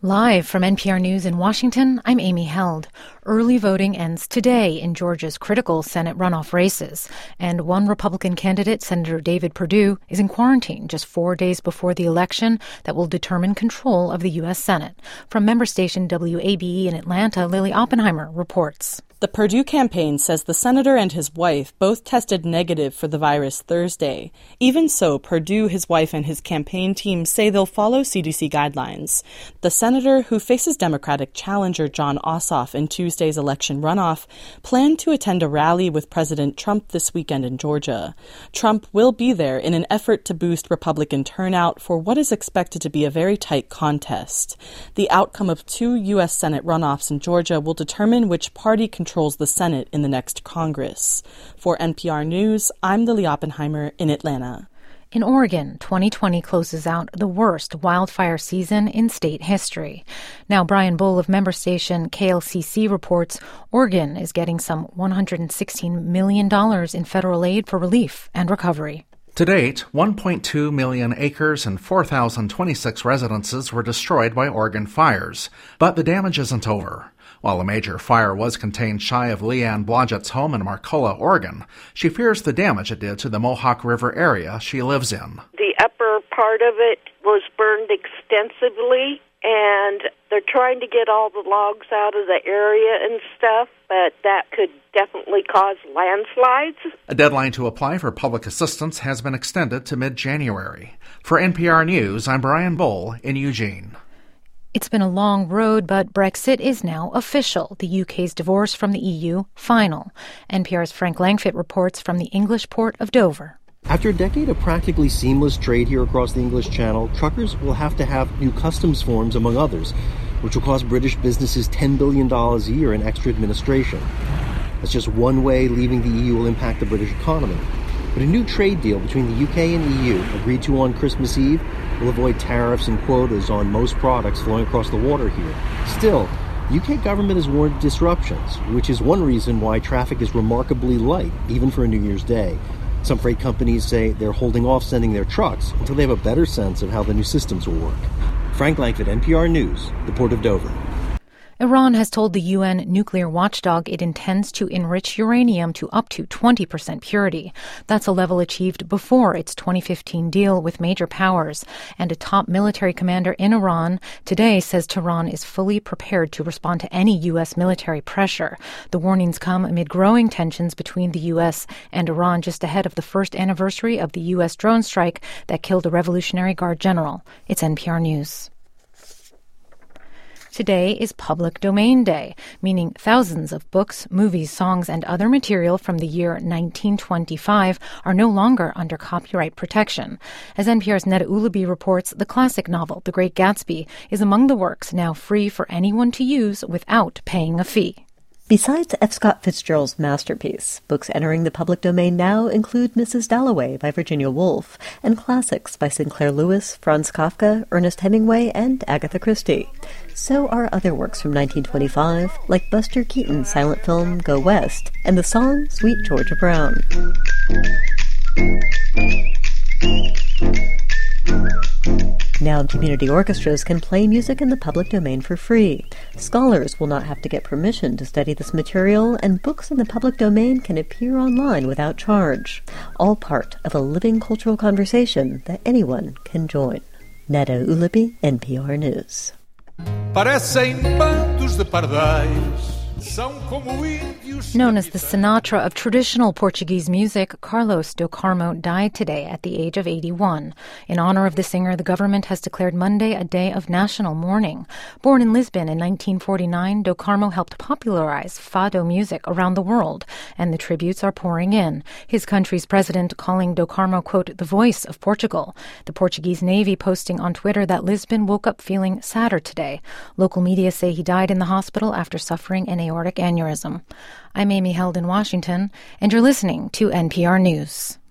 Live from NPR News in Washington, I'm Amy Held. Early voting ends today in Georgia's critical Senate runoff races, and one Republican candidate, Senator David Perdue, is in quarantine just 4 days before the election that will determine control of the U.S. Senate. From member station WABE in Atlanta, Lily Oppenheimer reports. The Perdue campaign says the senator and his wife both tested negative for the virus Thursday. Even so, Perdue, his wife, and his campaign team say they'll follow CDC guidelines. The senator, who faces Democratic challenger Jon Ossoff in Tuesday's election runoff, planned to attend a rally with President Trump this weekend in Georgia. Trump will be there in an effort to boost Republican turnout for what is expected to be a very tight contest. The outcome of 2 U.S. Senate runoffs in Georgia will determine which party controls the Senate in the next Congress. For NPR News, I'm Lily Oppenheimer in Atlanta. In Oregon, 2020 closes out the worst wildfire season in state history. Now, Brian Bull of member station KLCC reports Oregon is getting some $116 million in federal aid for relief and recovery. To date, 1.2 million acres and 4,026 residences were destroyed by Oregon fires. But the damage isn't over. While a major fire was contained shy of Leanne Blodgett's home in Marcola, Oregon, she fears the damage it did to the Mohawk River area she lives in. The upper part of it was burned extensively, and they're trying to get all the logs out of the area and stuff, but that could definitely cause landslides. A deadline to apply for public assistance has been extended to mid-January. For NPR News, I'm Brian Bull in Eugene. It's been a long road, but Brexit is now official. The UK's divorce from the EU, final. NPR's Frank Langfitt reports from the English port of Dover. After a decade of practically seamless trade here across the English Channel, truckers will have to have new customs forms, among others, which will cost British businesses $10 billion a year in extra administration. That's just one way leaving the EU will impact the British economy. But a new trade deal between the UK and EU, agreed to on Christmas Eve, will avoid tariffs and quotas on most products flowing across the water here. Still, the UK government has warned of disruptions, which is one reason why traffic is remarkably light, even for a New Year's Day. Some freight companies say they're holding off sending their trucks until they have a better sense of how the new systems will work. Frank Langfitt, NPR News, the Port of Dover. Iran has told the UN nuclear watchdog it intends to enrich uranium to up to 20% purity. That's a level achieved before its 2015 deal with major powers. And a top military commander in Iran today says Tehran is fully prepared to respond to any U.S. military pressure. The warnings come amid growing tensions between the U.S. and Iran just ahead of the first anniversary of the U.S. drone strike that killed a Revolutionary Guard general. It's NPR News. Today is Public Domain Day, meaning thousands of books, movies, songs, and other material from the year 1925 are no longer under copyright protection. As NPR's Neda Ulabi reports, the classic novel, The Great Gatsby, is among the works now free for anyone to use without paying a fee. Besides F. Scott Fitzgerald's masterpiece, books entering the public domain now include Mrs. Dalloway by Virginia Woolf and classics by Sinclair Lewis, Franz Kafka, Ernest Hemingway, and Agatha Christie. So are other works from 1925, like Buster Keaton's silent film Go West and the song Sweet Georgia Brown. Now community orchestras can play music in the public domain for free. Scholars will not have to get permission to study this material, and books in the public domain can appear online without charge. All part of a living cultural conversation that anyone can join. Neda Ulabi, NPR News. Parecem bandos de pardais. Known as the Sinatra of traditional Portuguese music, Carlos do Carmo died today at the age of 81. In honor of the singer, the government has declared Monday a day of national mourning. Born in Lisbon in 1949, do Carmo helped popularize fado music around the world, and the tributes are pouring in. His country's president calling do Carmo, quote, the voice of Portugal. The Portuguese Navy posting on Twitter that Lisbon woke up feeling sadder today. Local media say he died in the hospital after suffering an aortic aneurysm. I'm Amy Held in Washington, and you're listening to NPR News.